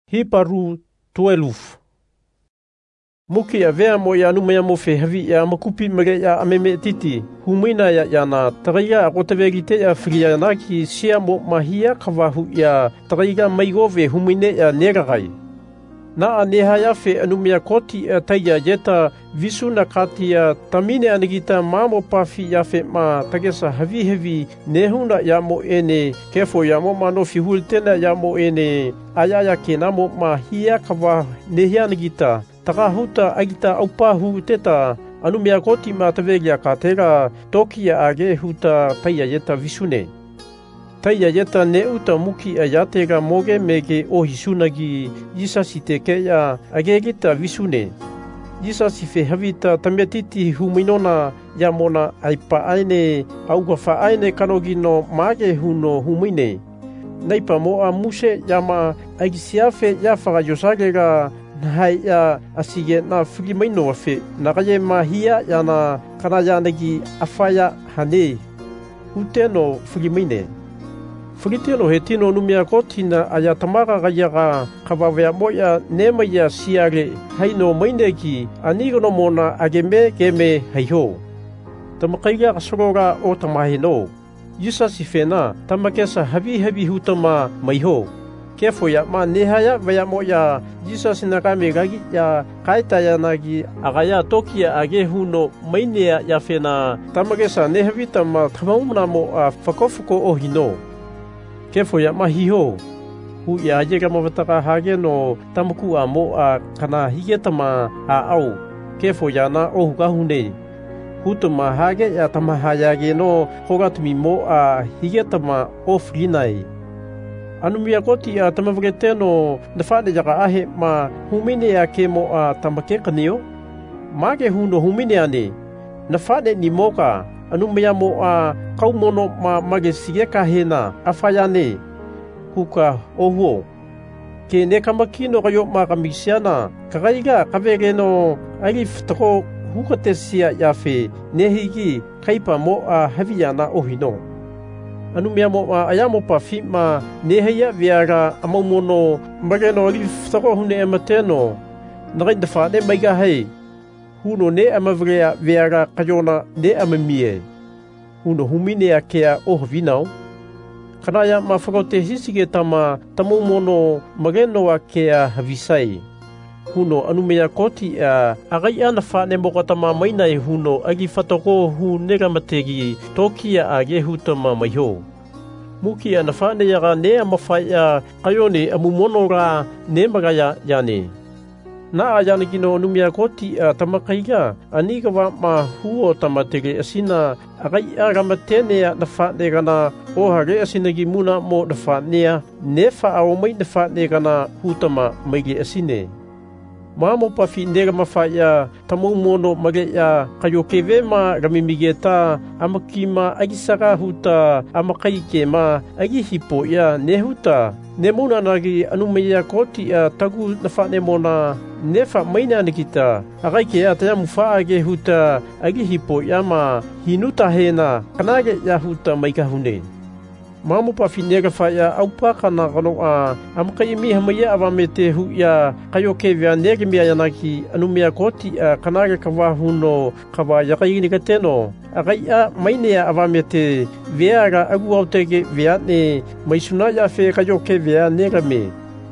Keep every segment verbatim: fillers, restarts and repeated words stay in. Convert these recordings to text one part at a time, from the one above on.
Hebrew twelve. Muki avea mo ya numaya mo fe havi ya makupi mare ya ameme titi. Humina ya yana tariga rotavegite ya fria naki sia mo mahia kavahu ya tariga maigove humine ya neragai. Na aneha ya fe anumia koti ya taya yeta visu na kati ya tamine anigita mamo pafi ya fe ma tagesa havi havi nehuna ya mo ene kefo ya mo mano fihultena ya mo ene ayaya kenamo ma hia kava nehia anigita taka huta agita aupahu teta anumia koti ma tavegia katera toki ya age huta taya yeta visune. Taya yeta ne uta muki ayatega moge mege o hisunagi yisasi teke ya agegita visune. Yisasi fe havita tamiatiti huminona ya mona aipa aine augafa aine kanogino mage huno humine. Naipa moa muse yama agisiafe ya fagayosagega hai ya asige na frimaino afe nagaye mahia yana kanayanagi afaya hane. Uteno frimaine. Fritelo hetino numia kotina aya tamara gayaga kavavea moya nema ya siare haino maineki anigono mona ageme geme haiho. Tamakaiga kasorora o tamahino. Yusa sifena tamakesa habi habi hutama maiho. Kefo ya ma nehaya vaya moya Yusa sinakame gagi ya kaita ya nagi agaya tokia age huno mainea ya fena tamakesa nehavita ma tamamuna mo a fakofuko o hino. Kefo ya mahiho hu ya yega mavataka hage no tamuku a mo a kana higetama a au kefo ya na o hugahune hutuma hage ya tamahayage no hogatumi mo a higetama o frinai anumia koti a tamavgete no nafade jaga ahe ma humine ya kemo a tamake kanio mage huno humine ane nafade ni moka anumia mo a kaumono ma magesige kahena afayane kuka ohuo ke ne kamakino kayo makamisiana kakaiga kavegeno alif tako hukatesia yafe nehigi kaipa mo a haviana ohino anumia mo a ayamo pafi ma neheya viaga amomono mageno alif tako hune emateno nagainda fane maiga hei huno ne amavrea viaga kayona ne amamie huno humine ya kea o vinau kanaya mafakote hisige tama tamu mono mageno wa kea havisai huno anumea koti a agai ana fane mokatama mainai huno agi fatoko hu negamategi tokia age hutama maiho muki ana fane yaga ne amafaya kayone amumono ra ne magaya yane na ayana kino numia koti a tamakaiga aniga wa ma huo tamatege asina agai aramatene na fane gana o hage asina gi muna mo na fane nefa au mai na fane gana hutama maige asine mamo pa findega mafaya tamu mono mage ya kayo keve ma gamimigeta amakima agisaka huta amakai kema agi hipo ya nehuta nemuna nagi anumeya koti a tagu nafane mona nefa maina nikita agai ke ata mufa age huta agi hipo yama hinuta hena kanage ya huta maika hune mamo pa finega faya aupa kana kano a amkai mi hamaya avamete hu ya kayo ke vya nege mi yanaki anumia koti a kanage kawa huno kawa yakai ni kateno agai a maine avamete viaga agu autege viane maisuna ya fe kayo ke vya nega me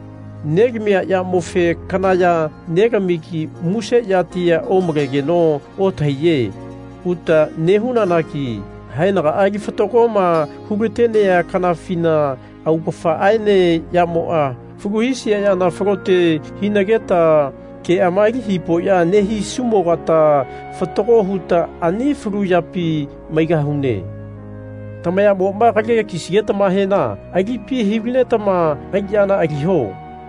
nege mi ya mofe kanaya nega miki muse ya tia omrege no otaye uta nehuna naki hainaga agi fatoko ma hugutene ya kanafina au kofa aine ya moa fuguhisi ya na frote hinageta ke amagi hipo ya nehi sumo gata fatoko huta ani furu yapi maiga hune tamaya mo ma kage kisigeta mahena agi pi hibile tama agi ana agi ho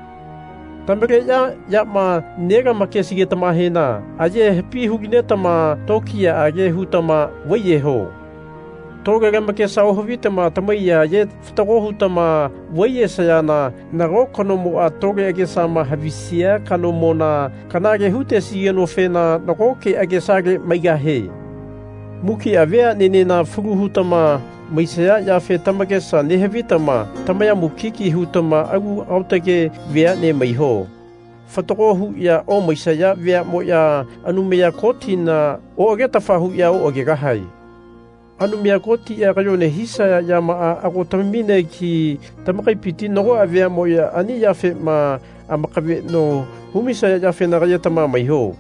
tambere ya ya ma nega makesigeta mahena aje pi hugineta ma tokia age hutama waye ho toga gamba ke sao hovitama tamaya ye ftako hutama waye sayana nago kono mo a toga age sama havisia kano mona kanage hute sieno fena nago ke age sage maiga he muki avea nene na fugu hutama maisaya yafe tamake sa nehevitama tamaya mukiki hutama agu autage vea ne maiho. Fatoko hu ya o maisaya vea mo ya anumeya koti na o ageta fahu ya o agegahai. Anumeya koti ya kayo ne hisa ya maa ako tamimine ki tamakai piti nogo avea mo ya ani yafe ma amakabe no humisaya yafe na kaya tama maiho.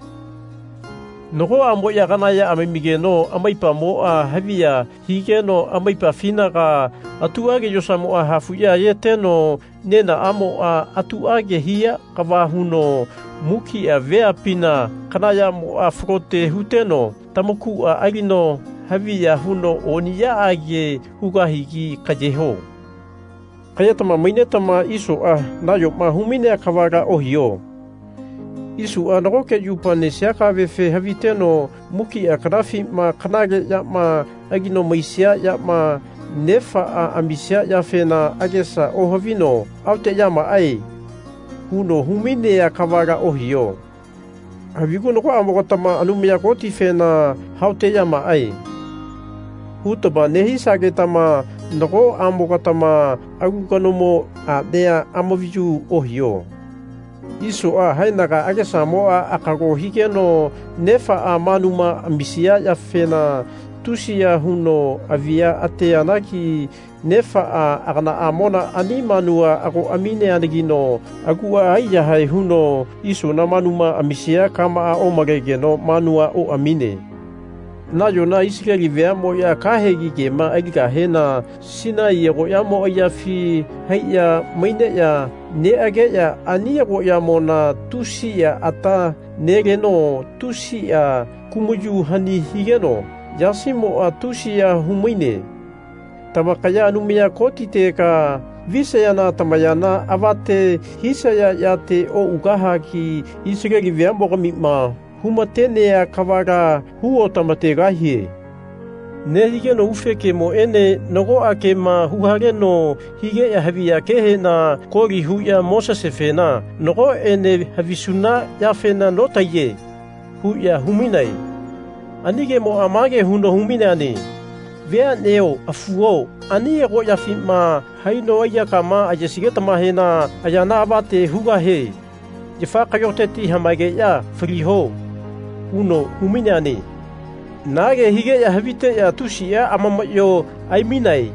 Nogo amo ya kanaya amemige no amaipa mo a havia hige no amaipa fina ka atuage yosa mo a hafu ya yete no nena amo a atuage hia kawahuno muki a vea pina kanaya mo a frote huteno tamoku a agino havia huno onia age hugahigi kajeho. Kaya tama mainetama iso a nayo ma humine a kawaga ohio. Isu a naroke yupa ne siaka vefe haviteno muki a kanafi ma kanage ya ma agino maisia ya ma nefa a ambisia ya fena agesa ohavino aute ya ma ai huno humine a kawaga ohio. Havigu noko amokotama anumeya koti fena haute ya ma ai. Hutaba nehi sage tama noko amokotama agukanomo a dea amoviju ohio. Isu a hainaka agesa mo a akago hige no nefa a manuma ambisia ya fena tusia huno avia ateanaki nefa a akana amona ani manua ako amine anagino agua aiya hai huno isu na manuma ambisia kama a omagege no manua o amine. Na yona isikari vea mo ya kahegi gema agika hena sina yego ya mo ya fi haya maine ya ne age ya ani yego ya mo na tusi ya ata negeno tusi ya kumuju hani higeno yasimo a tusi ya humaine. Tamakaya anumeya koti te ka visayana tamayana avate hisaya yate o ugaha ki isikari vea mo kamima humatene ya kawaga huo tamate gahi. Ne hige no ufeke mo ene nogo ake ma huhage no hige ya havi ya kehe na kori hu ya mosa sefena nogo ene havisuna ya fena notaye hu ya huminai. Anige mo amage huno humine ani. Vea neo afuo ani ego ya fima haino ya kama ajesigeta mahena ayana abate huga he. Jefa kayoteti hamage ya friho. Uno humine ani. Nage hige ya habite ya tusi ya amamayo aiminai.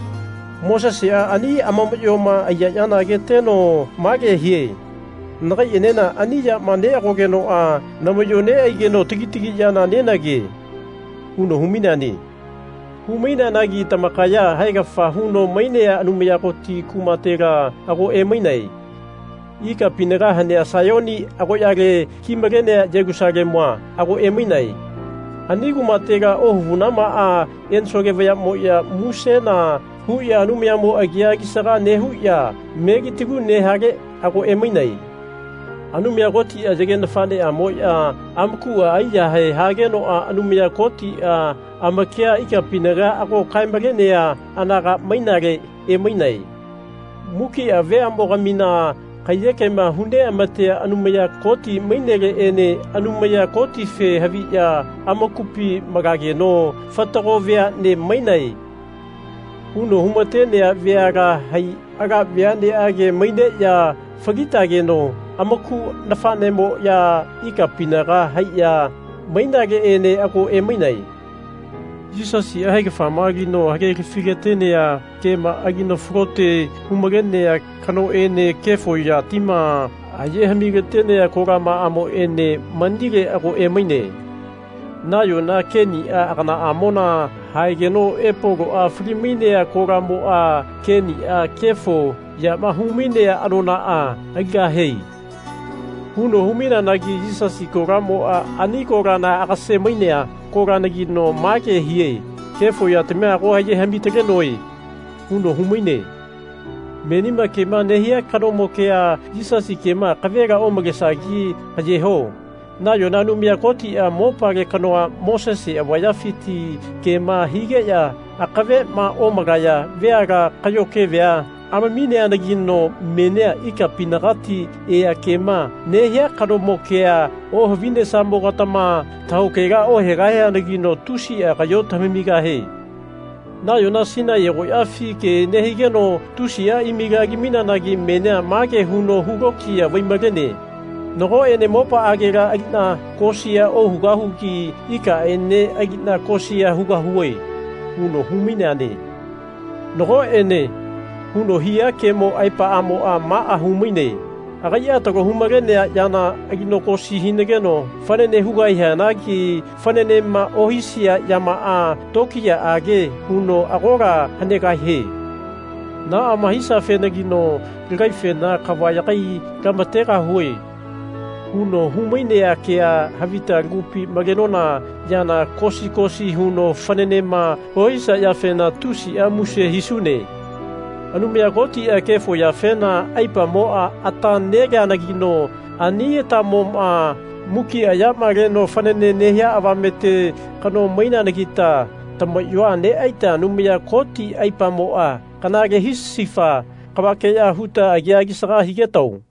Mosa sea ani amamayo ma ayayana geteno mage hie. Naga yenena ani ya mane agogeno a namayo ne aigeno tiki-tiki yana nenage. Uno humine ani. Humina nagi tamakaya haiga fa huno maine ya anumeya koti kumatega ago e mainai. Ika pinera hane asayoni ago yage kimagene jegusage mwa ago e mainai. Anigu matega o hunama a ensoge vaya mo ya musena hu ya anumeya mo agia gisara ne hu ya megi tigu ne hage ago e mainai. Anumeya koti a jegen fane a mo ya amku a aiya he hage no a anumeya koti a amakia ika pinera ago kaimagene ya anaga mainage e mainai. Muki a vea mo gamina kayeke ma hunde amate anumeya koti mainege ene anumeya koti fe havi ya amakupi magage no fatako vea ne mainai. Huno humate ne vea ga hai aga vea ne age maine ya fagitage no amaku nafane mo ya ika pinara hai ya mainage ene ako e mainai. Jisasi ahege famagi no hage figete ya kema agino frote humagene ya kano ene kefo ya tima aye hamigete ya kogama amo ene mandire ako emaine. Nayo na keni a akana amona haigeno epogo a frimine ya kogamo a keni a kefo ya mahumine ya anona a aga hei. Huno humina nagi jisasi kogamo a anikogana akase mainea koganagi no make hie kefo ya temea ko haye hambitege noi. Huno humine. Menima kema nehia karomo kea jisasi kema kavega omagesagi haje ho. Nayo nanu mia koti a mopage kanoa Moses a wayafiti kema hige ya akave ma omagaya veaga kayoke vea amamine anagino menea ika pinagati e a kema nehia karomo kea o vinde sambo gatama taukega o hegahe anagino tusi a kayota mimiga he. Na yona sina yego afi ke nehigeno tusia imigagi minanagi menea make huno hugokia waimagene. Nogo ene mopa agera agina kosia o hugahuki ika ene agina kosia hugahuwe. Huno humineane. Nogo ene huno hia kemo aipa amo a maa humine. Agaya tago humagene yana agino kosi hinegeno fanene hugai hanaki fanene ma ohisia yama a tokia age huno agora hanega he. Na amahisa fenagino gai fena kawayakai kamatera hue. Huno humine akea havita gupi magenona yana kosi kosi huno fanene ma ohisa ya fena tusi amuse hisune. Anu mea goti a kefo ya fena aipa moa ata nega nagino ani eta moma muki ayama reno fanene nehia avamete kano maina nagita tamo yoa ne aita anu mea goti aipa moa kanage hisifa kawake ya huta agiagi saka higetau.